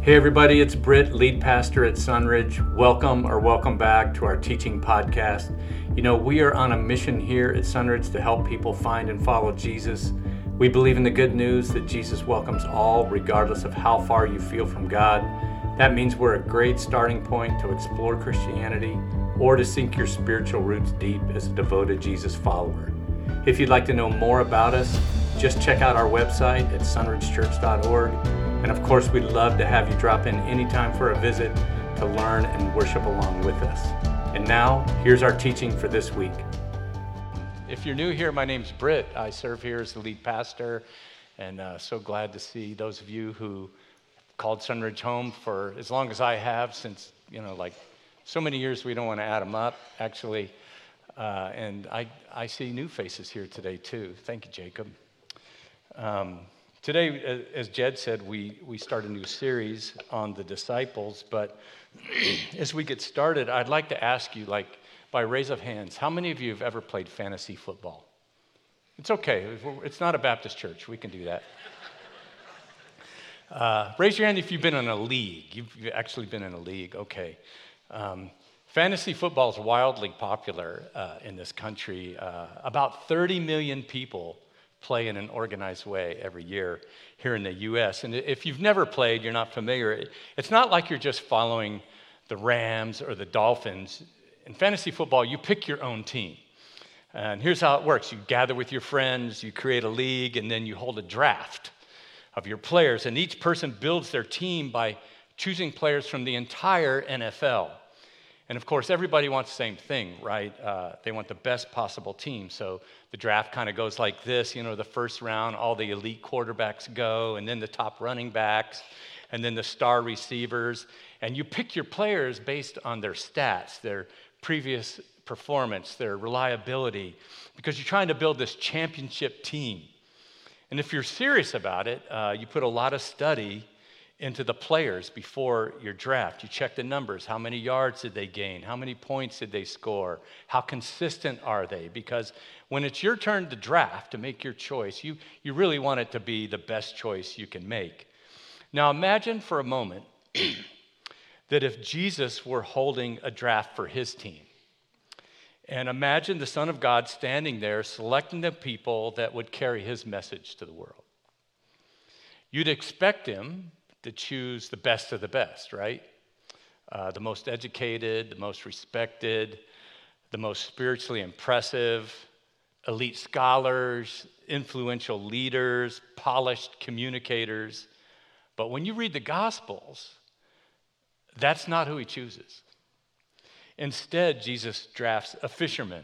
Hey everybody, it's Britt, lead pastor at Sunridge. Welcome back to our teaching podcast. You know, we are on a mission here at Sunridge to help people find and follow Jesus. We believe in the good news that Jesus welcomes all, regardless of how far you feel from God. That means we're a great starting point to explore Christianity or to sink your spiritual roots deep as a devoted Jesus follower. If you'd like to know more about us, just check out our website at sunridgechurch.org. And of course, we'd love to have you drop in anytime for a visit to learn and worship along with us. And now, here's our teaching for this week. If you're new here, my name's Britt. I serve here as the lead pastor, and so glad to see those of you who called Sunridge home for as long as I have, since, like so many years we don't want to add them up, actually. And I see new faces here today, too. Thank you, Jacob. Today, as Jed said, we start a new series on the disciples, but as we get started, I'd like to ask you, by raise of hands, how many of you have ever played fantasy football? It's okay. It's not a Baptist church. We can do that. Raise your hand if you've been in a league. You've actually been in a league. Okay. Fantasy football is wildly popular in this country. About 30 million people play in an organized way every year here in the U.S. And if you've never played, you're not familiar, it's not like you're just following the Rams or the Dolphins. In fantasy football, you pick your own team. And here's how it works. You gather with your friends, you create a league, and then you hold a draft of your players. And each person builds their team by choosing players from the entire NFL. And of course, everybody wants the same thing, right? They want the best possible team. So the draft kind of goes like this. The first round, all the elite quarterbacks go, and then the top running backs, and then the star receivers. And you pick your players based on their stats, their previous performance, their reliability, because you're trying to build this championship team. And if you're serious about it, you put a lot of study into the players before your draft. You check the numbers. How many yards did they gain? How many points did they score? How consistent are they? Because when it's your turn to draft, to make your choice, you really want it to be the best choice you can make. Now imagine for a moment that if Jesus were holding a draft for his team. And imagine the Son of God standing there selecting the people that would carry his message to the world. You'd expect him to choose the best of the best, right? The most educated, the most respected, the most spiritually impressive, elite scholars, influential leaders, polished communicators. But when you read the Gospels, that's not who he chooses. Instead, Jesus drafts a fisherman,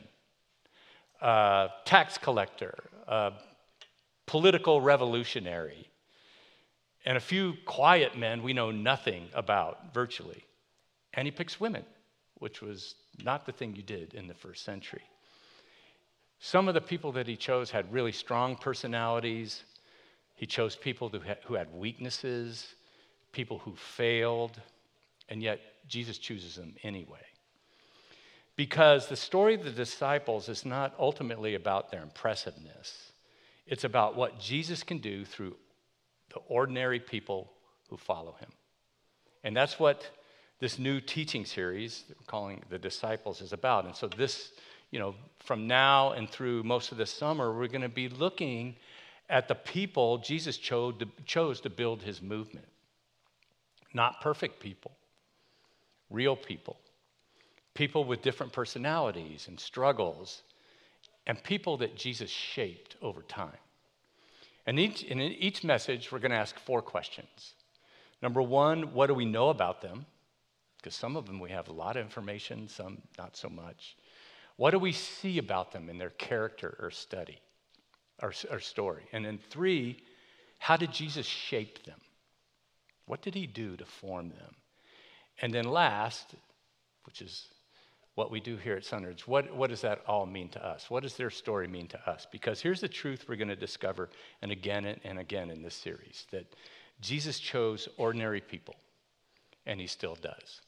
a tax collector, a political revolutionary, and a few quiet men we know nothing about, virtually. And he picks women, which was not the thing you did in the first century. Some of the people that he chose had really strong personalities. He chose people who had weaknesses, people who failed, and yet Jesus chooses them anyway. Because the story of the disciples is not ultimately about their impressiveness. It's about what Jesus can do through the ordinary people who follow him. And that's what this new teaching series that we're calling The Disciples is about. And so this, from now and through most of the summer, we're going to be looking at the people Jesus chose to build his movement. Not perfect people, real people. People with different personalities and struggles, and people that Jesus shaped over time. And in each message, we're going to ask 4 questions. Number 1, what do we know about them? Because some of them we have a lot of information, some not so much. What do we see about them in their character or study or story? And then 3, how did Jesus shape them? What did he do to form them? And then last, which is what we do here at Sunridge, what does that all mean to us? What does their story mean to us? Because here's the truth we're going to discover and again in this series, that Jesus chose ordinary people, and he still does.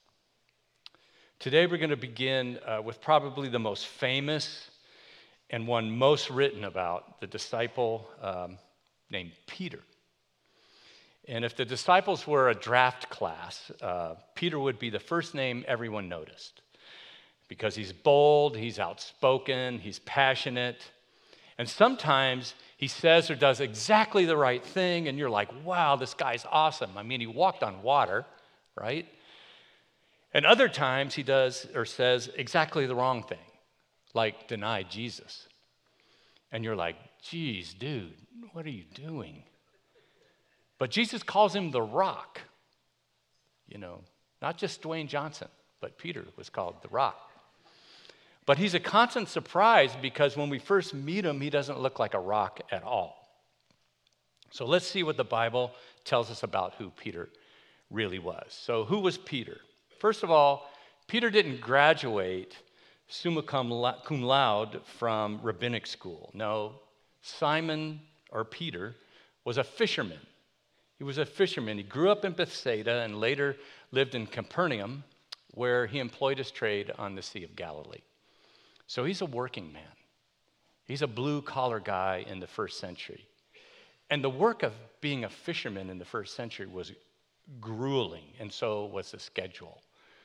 Today we're going to begin with probably the most famous and one most written about, the disciple named Peter. And if the disciples were a draft class, Peter would be the first name everyone noticed because he's bold, he's outspoken, he's passionate. And sometimes he says or does exactly the right thing, and you're like, wow, this guy's awesome. I mean, he walked on water, right? And other times he does or says exactly the wrong thing, like deny Jesus. And you're like, geez, dude, what are you doing? But Jesus calls him the Rock. Not just Dwayne Johnson, but Peter was called the Rock. But he's a constant surprise because when we first meet him, he doesn't look like a rock at all. So let's see what the Bible tells us about who Peter really was. So who was Peter? First of all, Peter didn't graduate summa cum laude from rabbinic school. No, Simon, or Peter, was a fisherman. He was a fisherman. He grew up in Bethsaida and later lived in Capernaum, where he employed his trade on the Sea of Galilee. So he's a working man. He's a blue-collar guy in the first century. And the work of being a fisherman in the first century was grueling, and so was the schedule.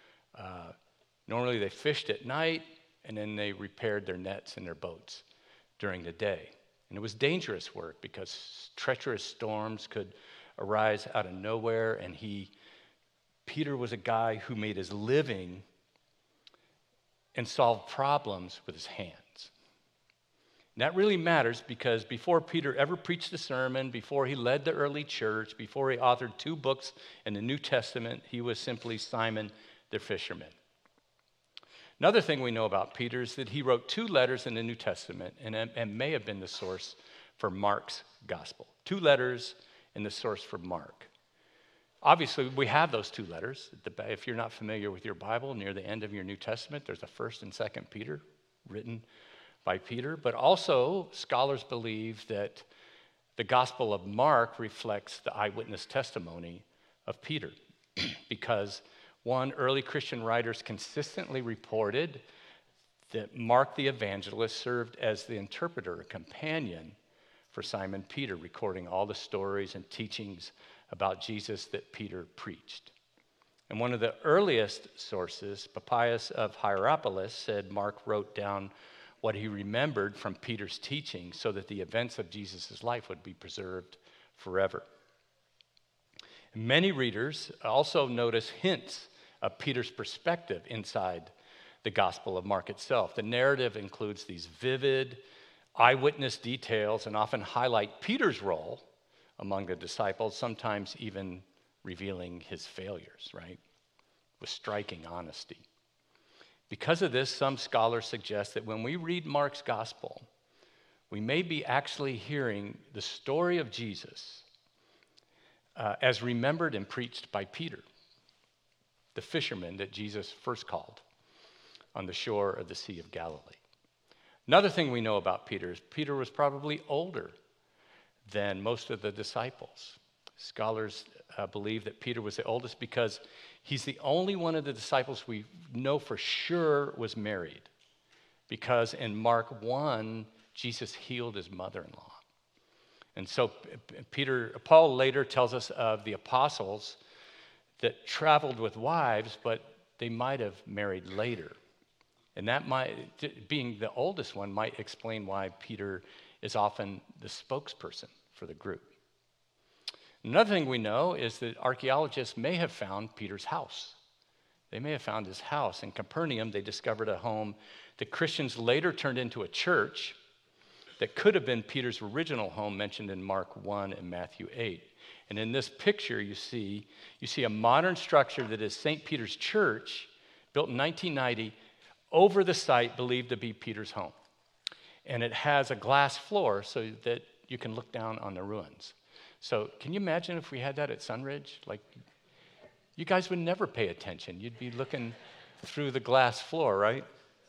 Normally they fished at night, and then they repaired their nets and their boats during the day. And it was dangerous work because treacherous storms could arise out of nowhere, and Peter was a guy who made his living and solved problems with his hands. And that really matters because before Peter ever preached a sermon, before he led the early church, before he authored 2 books in the New Testament, he was simply Simon the fisherman. Another thing we know about Peter is that he wrote 2 letters in the New Testament and may have been the source for Mark's gospel. 2 letters and the source for Mark. Obviously, we have those 2 letters. If you're not familiar with your Bible, near the end of your New Testament, there's a 1st and 2nd Peter written by Peter. But also, scholars believe that the Gospel of Mark reflects the eyewitness testimony of Peter. Because, one, early Christian writers consistently reported that Mark the evangelist served as the interpreter, a companion for Simon Peter, recording all the stories and teachings about Jesus that Peter preached. And one of the earliest sources, Papias of Hierapolis, said Mark wrote down what he remembered from Peter's teaching so that the events of Jesus' life would be preserved forever. Many readers also notice hints of Peter's perspective inside the Gospel of Mark itself. The narrative includes these vivid eyewitness details and often highlight Peter's role among the disciples, sometimes even revealing his failures, right? With striking honesty. Because of this, some scholars suggest that when we read Mark's gospel, we may be actually hearing the story of Jesus as remembered and preached by Peter, the fisherman that Jesus first called on the shore of the Sea of Galilee. Another thing we know about Peter is Peter was probably older than most of the disciples. Scholars believe that Peter was the oldest because he's the only one of the disciples we know for sure was married. Because in Mark 1, Jesus healed his mother-in-law. And so Paul later tells us of the apostles that traveled with wives, but they might have married later. And that might, being the oldest one, might explain why Peter is often the spokesperson for the group. Another thing we know is that archaeologists may have found Peter's house. They may have found his house. In Capernaum, they discovered a home that Christians later turned into a church that could have been Peter's original home mentioned in Mark 1 and Matthew 8. And in this picture, you see a modern structure that is St. Peter's Church, built in 1990, over the site believed to be Peter's home. And it has a glass floor so that you can look down on the ruins. So can you imagine if we had that at Sunridge? Like, you guys would never pay attention. You'd be looking through the glass floor, right?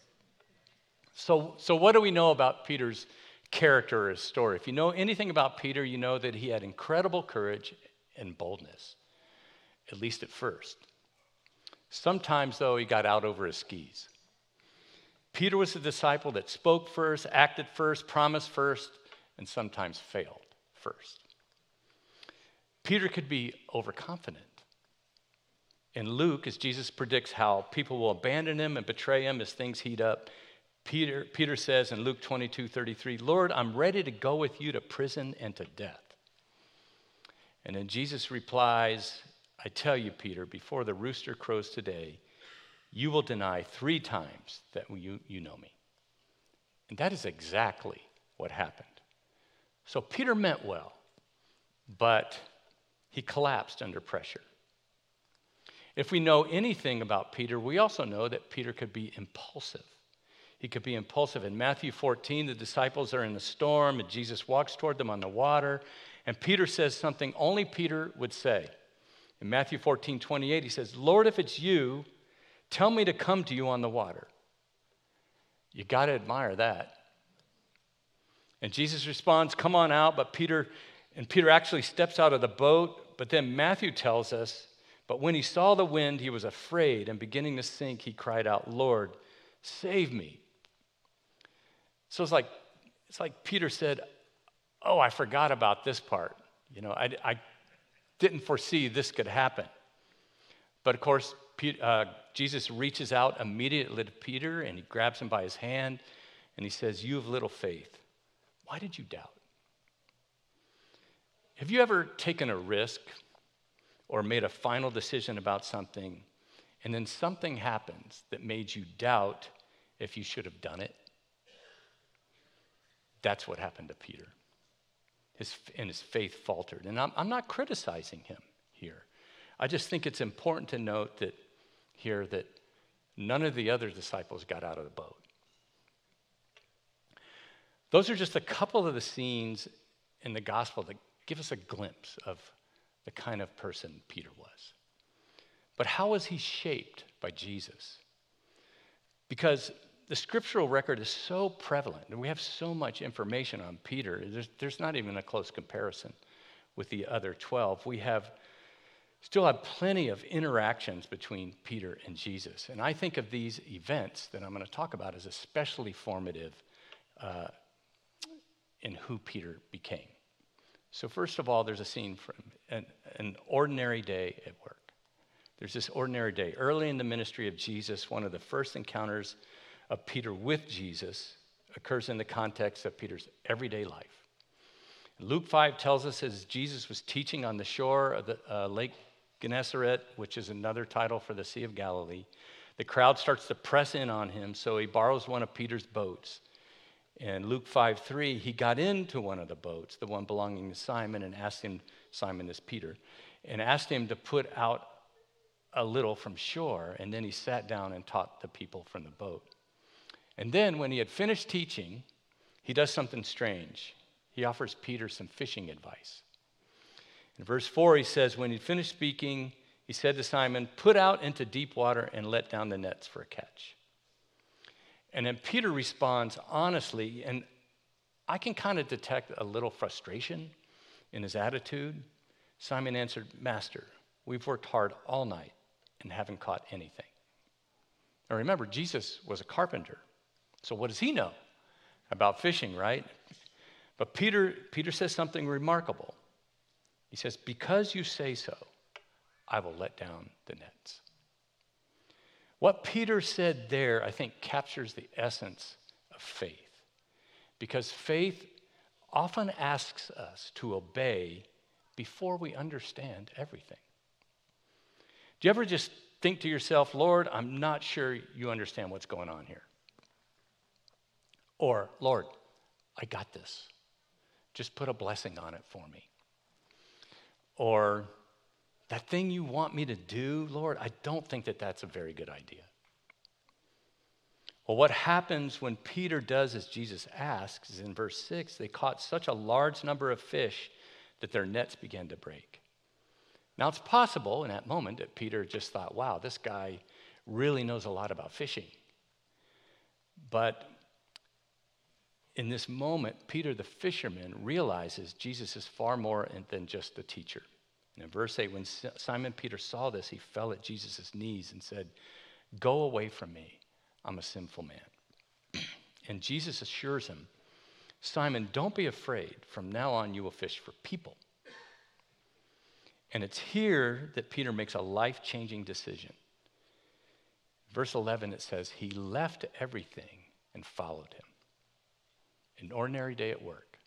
So what do we know about Peter's character or his story? If you know anything about Peter, you know that he had incredible courage and boldness, at least at first. Sometimes, though, he got out over his skis. Peter was a disciple that spoke first, acted first, promised first, and sometimes failed first. Peter could be overconfident. In Luke, as Jesus predicts how people will abandon him and betray him as things heat up, Peter says in Luke 22:33, Lord, I'm ready to go with you to prison and to death. And then Jesus replies, I tell you, Peter, before the rooster crows today, you will deny 3 times that you know me. And that is exactly what happened. So Peter meant well, but he collapsed under pressure. If we know anything about Peter, we also know that Peter could be impulsive. He could be impulsive. In Matthew 14, the disciples are in a storm, and Jesus walks toward them on the water, and Peter says something only Peter would say. In Matthew 14:28, he says, Lord, if it's you, tell me to come to you on the water. You got to admire that. And Jesus responds, come on out, but Peter actually steps out of the boat, but then Matthew tells us, but when he saw the wind, he was afraid, and beginning to sink, he cried out, Lord, save me. So it's like Peter said, oh, I forgot about this part. I didn't foresee this could happen. But of course, Jesus reaches out immediately to Peter, and he grabs him by his hand, and he says, you have little faith. Why did you doubt? Have you ever taken a risk or made a final decision about something, and then something happens that made you doubt if you should have done it? That's what happened to Peter. His faith faltered. And I'm not criticizing him here. I just think it's important to note that none of the other disciples got out of the boat. Those are just a couple of the scenes in the gospel that give us a glimpse of the kind of person Peter was. But how was he shaped by Jesus? Because the scriptural record is so prevalent, and we have so much information on Peter, there's not even a close comparison with the other 12. We still have plenty of interactions between Peter and Jesus. And I think of these events that I'm going to talk about as especially formative in who Peter became. So first of all, there's a scene from an ordinary day at work. There's this ordinary day. Early in the ministry of Jesus, one of the first encounters of Peter with Jesus occurs in the context of Peter's everyday life. Luke 5 tells us as Jesus was teaching on the shore of the Lake Gennesaret, which is another title for the Sea of Galilee, the crowd starts to press in on him, so he borrows one of Peter's boats. In Luke 5:3, he got into one of the boats, the one belonging to Simon, and asked him, Simon is Peter, and asked him to put out a little from shore, and then he sat down and taught the people from the boat. And then when he had finished teaching, he does something strange. He offers Peter some fishing advice. In verse 4, he says, when he finished speaking, he said to Simon, put out into deep water and let down the nets for a catch. And then Peter responds honestly, and I can kind of detect a little frustration in his attitude. Simon answered, Master, we've worked hard all night and haven't caught anything. Now remember, Jesus was a carpenter. So what does he know about fishing, right? But Peter says something remarkable. He says, because you say so, I will let down the nets. What Peter said there, I think, captures the essence of faith. Because faith often asks us to obey before we understand everything. Do you ever just think to yourself, Lord, I'm not sure you understand what's going on here? Or, Lord, I got this. Just put a blessing on it for me. Or, that thing you want me to do, Lord, I don't think that that's a very good idea. Well, what happens when Peter does as Jesus asks is in verse 6, they caught such a large number of fish that their nets began to break. Now, it's possible in that moment that Peter just thought, wow, this guy really knows a lot about fishing. But in this moment, Peter the fisherman realizes Jesus is far more than just a teacher. And in verse 8, when Simon Peter saw this, he fell at Jesus' knees and said, go away from me, I'm a sinful man. And Jesus assures him, Simon, don't be afraid. From now on, you will fish for people. And it's here that Peter makes a life-changing decision. Verse 11, it says, he left everything and followed him. An ordinary day at work.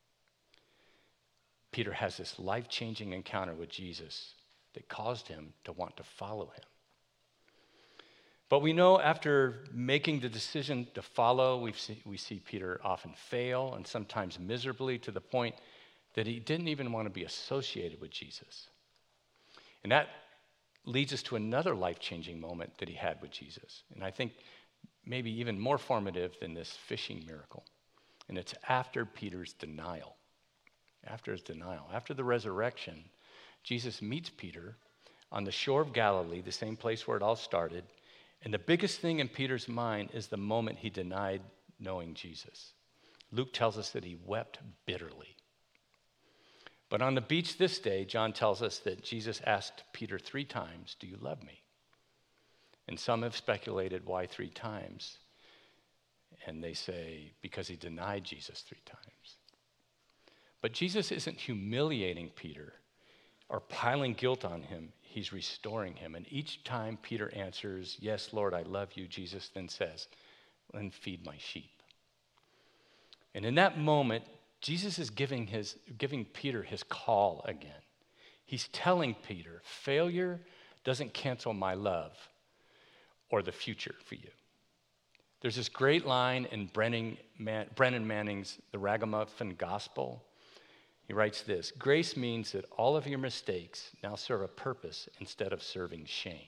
Peter has this life-changing encounter with Jesus that caused him to want to follow him. But we know after making the decision to follow, we see Peter often fail and sometimes miserably to the point that he didn't even want to be associated with Jesus. And that leads us to another life-changing moment that he had with Jesus. And I think maybe even more formative than this fishing miracle. And it's after Peter's denial. After his denial. After the resurrection, Jesus meets Peter on the shore of Galilee, the same place where it all started. And the biggest thing in Peter's mind is the moment he denied knowing Jesus. Luke tells us that he wept bitterly. But on the beach this day, John tells us that Jesus asked Peter 3 times, do you love me? And some have speculated why 3 times. And they say, because he denied Jesus 3 times. But Jesus isn't humiliating Peter or piling guilt on him. He's restoring him. And each time Peter answers, yes, Lord, I love you, Jesus then says, then feed my sheep. And in that moment, Jesus is giving Peter his call again. He's telling Peter, failure doesn't cancel my love or the future for you. There's this great line in Brennan Manning's The Ragamuffin Gospel. He writes this, grace means that all of your mistakes now serve a purpose instead of serving shame.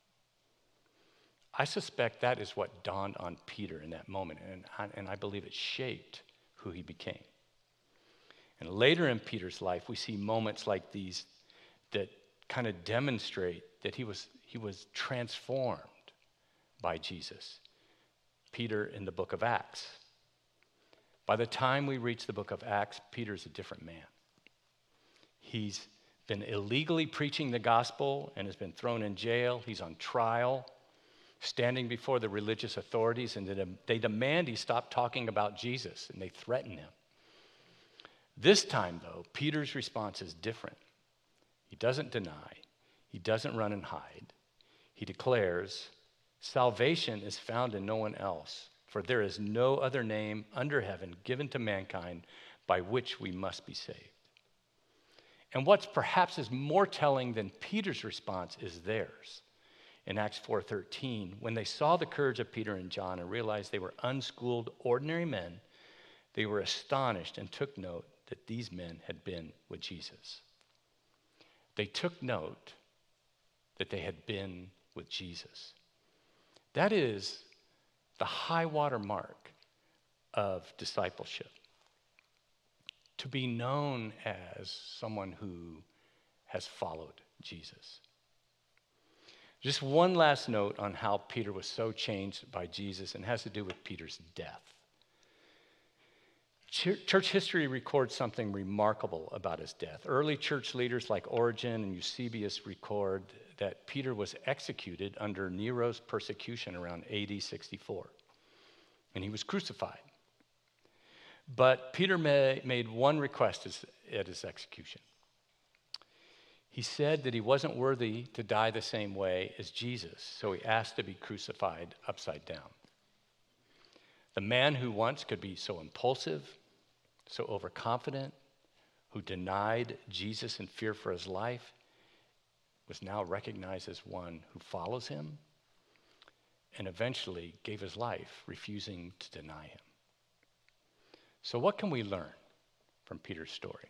I suspect that is what dawned on Peter in that moment, and I believe it shaped who he became. And later in Peter's life, we see moments like these that kind of demonstrate that he was transformed by Jesus. Peter in the book of Acts. By the time we reach the book of Acts, Peter's a different man. He's been illegally preaching the gospel and has been thrown in jail. He's on trial, standing before the religious authorities, and they demand he stop talking about Jesus, and they threaten him. This time, though, Peter's response is different. He doesn't deny. He doesn't run and hide. He declares, salvation is found in no one else, for there is no other name under heaven given to mankind by which we must be saved. And what's perhaps is more telling than Peter's response is theirs. In Acts 4:13, when they saw the courage of Peter and John and realized they were unschooled, ordinary men, they were astonished and took note that these men had been with Jesus. They took note that they had been with Jesus. That is the high water mark of discipleship. To be known as someone who has followed Jesus. Just one last note on how Peter was so changed by Jesus, and has to do with Peter's death. Church history records something remarkable about his death. Early church leaders like Origen and Eusebius record that Peter was executed under Nero's persecution around AD 64, and he was crucified. But Peter made one request at his execution. He said that he wasn't worthy to die the same way as Jesus, so he asked to be crucified upside down. The man who once could be so impulsive, so overconfident, who denied Jesus in fear for his life, was now recognized as one who follows him and eventually gave his life, refusing to deny him. So what can we learn from Peter's story?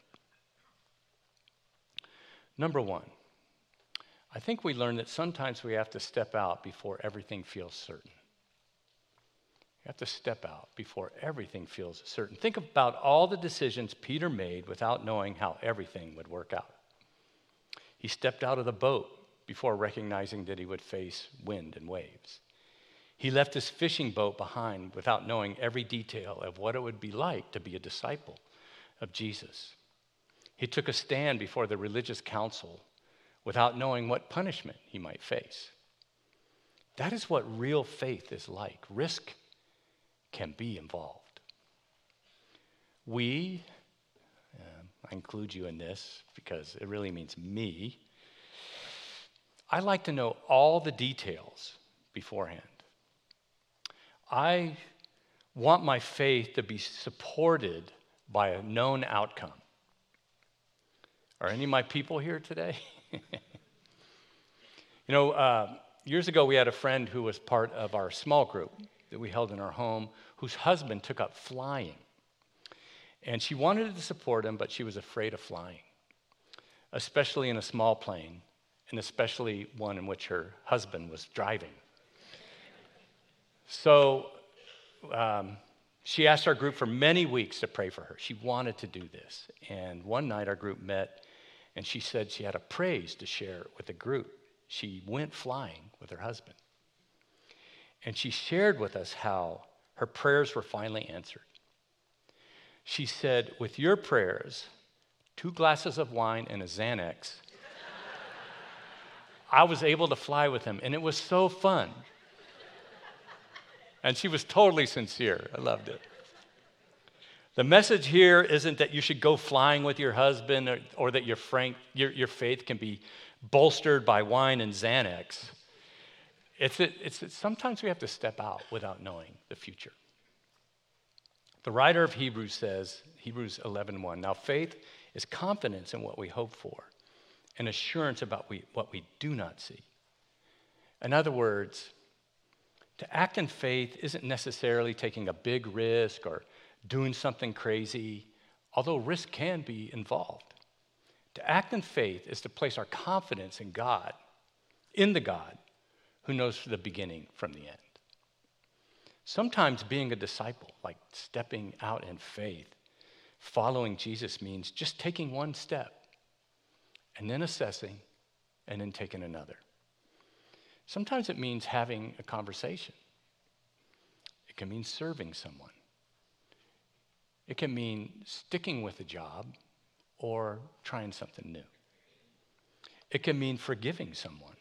Number one, I think we learn that sometimes we have to step out before everything feels certain. You have to step out before everything feels certain. Think about all the decisions Peter made without knowing how everything would work out. He stepped out of the boat before recognizing that he would face wind and waves. He left his fishing boat behind without knowing every detail of what it would be like to be a disciple of Jesus. He took a stand before the religious council without knowing what punishment he might face. That is what real faith is like. Risk can be involved. We, I include you in this because it really means me. I like to know all the details beforehand. I want my faith to be supported by a known outcome. Are any of my people here today? Years ago we had a friend who was part of our small group that we held in our home, whose husband took up flying. And she wanted to support him, but she was afraid of flying, especially in a small plane, and especially one in which her husband was driving. So she asked our group for many weeks to pray for her. She wanted to do this. And one night our group met, and she said she had a praise to share with the group. She went flying with her husband. And she shared with us how her prayers were finally answered. She said, with your prayers, 2 glasses of wine and a Xanax, I was able to fly with him, and it was so fun. And she was totally sincere. I loved it. The message here isn't that you should go flying with your husband or that your faith can be bolstered by wine and Xanax. It's that sometimes we have to step out without knowing the future. The writer of Hebrews says, Hebrews 11:1, now faith is confidence in what we hope for and assurance about what we do not see. In other words, to act in faith isn't necessarily taking a big risk or doing something crazy, although risk can be involved. To act in faith is to place our confidence in God, in the God who knows the beginning from the end. Sometimes being a disciple, like stepping out in faith, following Jesus means just taking one step and then assessing and then taking another. Sometimes it means having a conversation. It can mean serving someone. It can mean sticking with a job or trying something new. It can mean forgiving someone.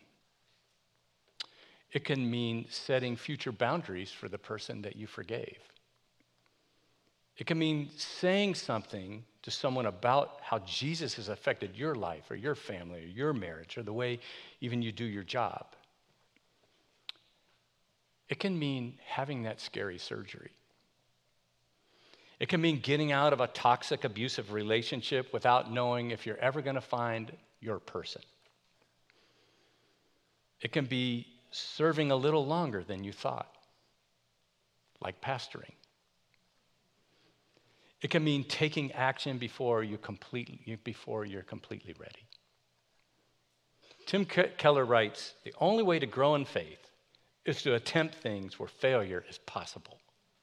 It can mean setting future boundaries for the person that you forgave. It can mean saying something to someone about how Jesus has affected your life or your family or your marriage or the way even you do your job. It can mean having that scary surgery. It can mean getting out of a toxic, abusive relationship without knowing if you're ever going to find your person. It can be serving a little longer than you thought, like pastoring. It can mean taking action before you're completely ready. Tim Keller writes, the only way to grow in faith is to attempt things where failure is possible.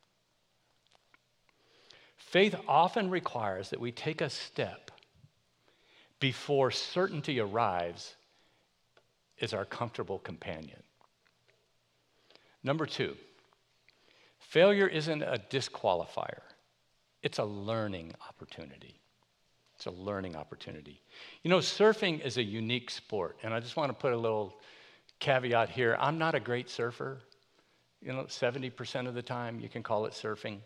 Faith often requires that we take a step before certainty arrives as our comfortable companion. Number 2, failure isn't a disqualifier. It's a learning opportunity. It's a learning opportunity. You know, surfing is a unique sport, and I just want to put a little caveat here. I'm not a great surfer. 70% of the time you can call it surfing.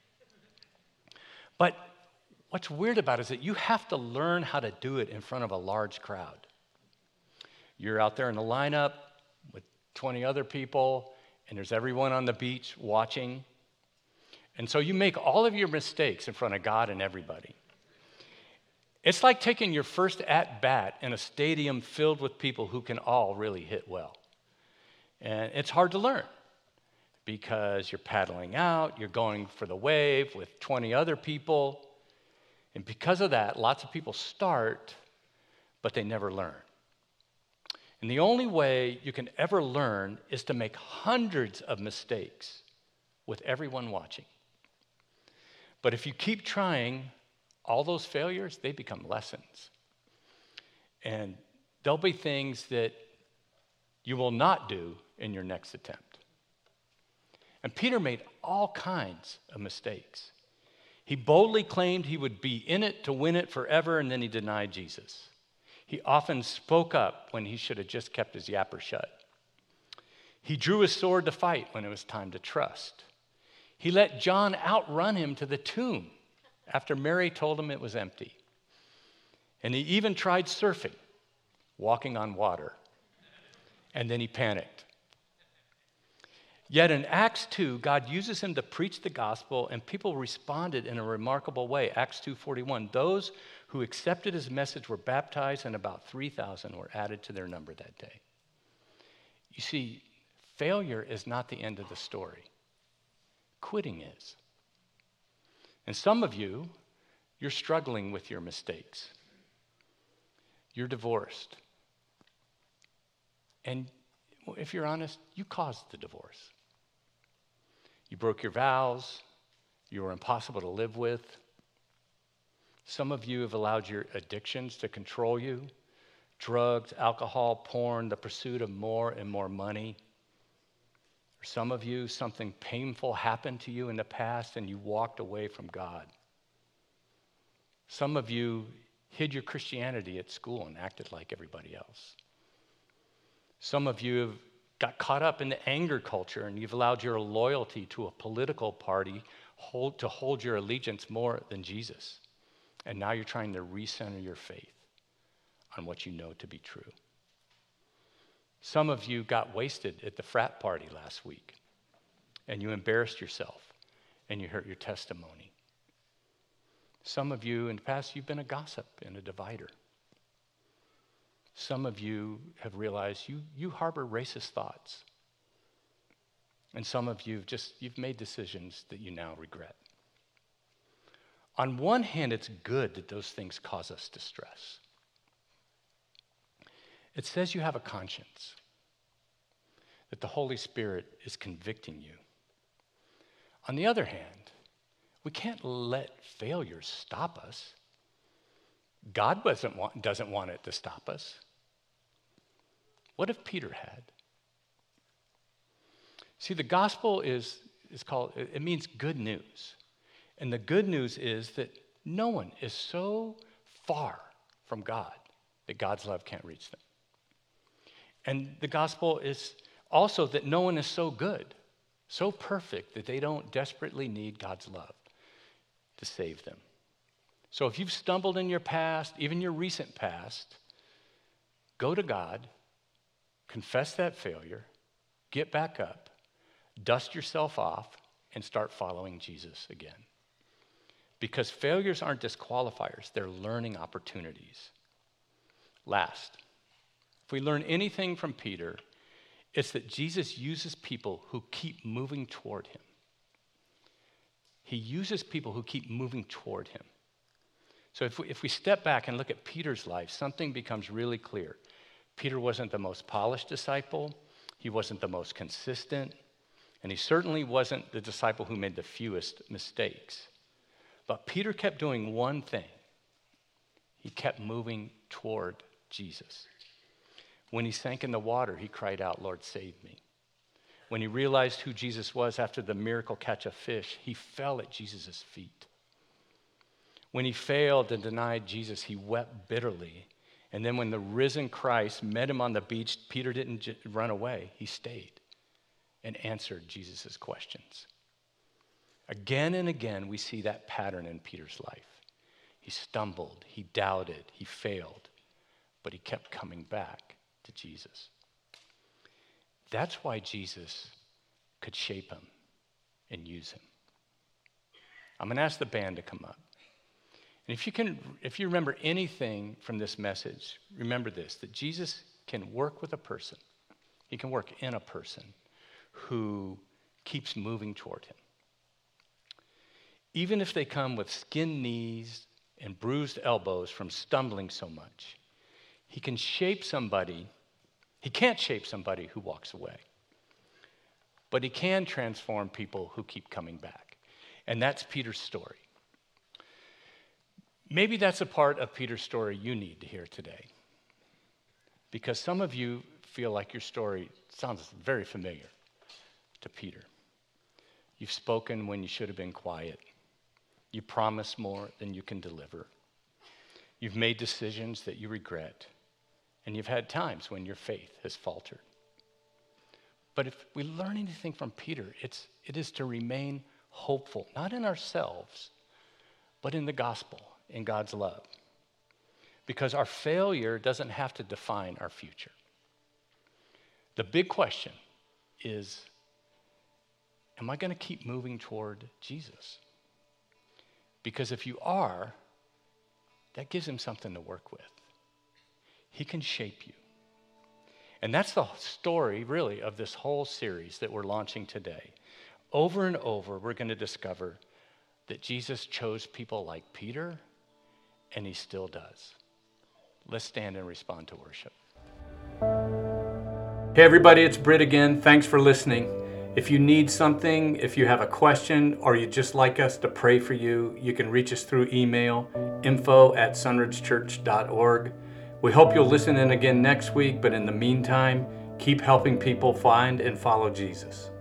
But what's weird about it is that you have to learn how to do it in front of a large crowd. You're out there in the lineup with 20 other people, and there's everyone on the beach watching. And so you make all of your mistakes in front of God and everybody. It's like taking your first at-bat in a stadium filled with people who can all really hit well. And it's hard to learn because you're paddling out, you're going for the wave with 20 other people. And because of that, lots of people start, but they never learn. And the only way you can ever learn is to make hundreds of mistakes with everyone watching. But if you keep trying, all those failures, they become lessons. And there'll be things that you will not do in your next attempt. And Peter made all kinds of mistakes. He boldly claimed he would be in it to win it forever, and then he denied Jesus. He often spoke up when he should have just kept his yapper shut. He drew his sword to fight when it was time to trust. He let John outrun him to the tomb after Mary told him it was empty. And he even tried surfing, walking on water. And then he panicked. Yet in Acts 2, God uses him to preach the gospel, and people responded in a remarkable way. Acts 2:41, those who accepted his message were baptized, and about 3,000 were added to their number that day. You see, failure is not the end of the story. Quitting is. And some of you, you're struggling with your mistakes. You're divorced. And if you're honest, you caused the divorce. You broke your vows. You were impossible to live with. Some of you have allowed your addictions to control you. Drugs, alcohol, porn, the pursuit of more and more money. For some of you, something painful happened to you in the past and you walked away from God. Some of you hid your Christianity at school and acted like everybody else. Some of you have got caught up in the anger culture and you've allowed your loyalty to a political party to hold your allegiance more than Jesus. And now you're trying to recenter your faith on what you know to be true. Some of you got wasted at the frat party last week and you embarrassed yourself and you hurt your testimony. Some of you in the past, you've been a gossip and a divider. Some of you have realized you harbor racist thoughts. And some of you you've made decisions that you now regret. On one hand, it's good that those things cause us distress. It says you have a conscience, that the Holy Spirit is convicting you. On the other hand, we can't let failure stop us. God doesn't want it to stop us. What if Peter had? See, the gospel is called, it means good news. And the good news is that no one is so far from God that God's love can't reach them. And the gospel is also that no one is so good, so perfect that they don't desperately need God's love to save them. So if you've stumbled in your past, even your recent past, go to God, confess that failure, get back up, dust yourself off, and start following Jesus again. Because failures aren't disqualifiers, they're learning opportunities. Last, if we learn anything from Peter, it's that Jesus uses people who keep moving toward him. He uses people who keep moving toward him. So if we step back and look at Peter's life, something becomes really clear. Peter wasn't the most polished disciple. He wasn't the most consistent. And he certainly wasn't the disciple who made the fewest mistakes. But Peter kept doing one thing. He kept moving toward Jesus. When he sank in the water, he cried out, "Lord, save me." When he realized who Jesus was after the miracle catch of fish, he fell at Jesus' feet. When he failed and denied Jesus, he wept bitterly. And then when the risen Christ met him on the beach, Peter didn't run away. He stayed and answered Jesus' questions. Again and again, we see that pattern in Peter's life. He stumbled, he doubted, he failed, but he kept coming back to Jesus. That's why Jesus could shape him and use him. I'm going to ask the band to come up. And if you remember anything from this message, remember this, that Jesus can work with a person. He can work in a person who keeps moving toward him. Even if they come with skinned knees and bruised elbows from stumbling so much, he can shape somebody. He can't shape somebody who walks away. But he can transform people who keep coming back. And that's Peter's story. Maybe that's a part of Peter's story you need to hear today. Because some of you feel like your story sounds very familiar to Peter. You've spoken when you should have been quiet. You promise more than you can deliver. You've made decisions that you regret. And you've had times when your faith has faltered. But if we learn anything from Peter, it is to remain hopeful, not in ourselves, but in the gospel, in God's love. because our failure doesn't have to define our future. The big question is, am I going to keep moving toward Jesus? Because if you are, that gives him something to work with. He can shape you. And that's the story, really, of this whole series that we're launching today. Over and over, we're going to discover that Jesus chose people like Peter, and he still does. Let's stand and respond to worship. Hey everybody, it's Britt again. Thanks for listening. If you need something, if you have a question, or you'd just like us to pray for you, you can reach us through email, info@sunridgechurch.org. We hope you'll listen in again next week, but in the meantime, keep helping people find and follow Jesus.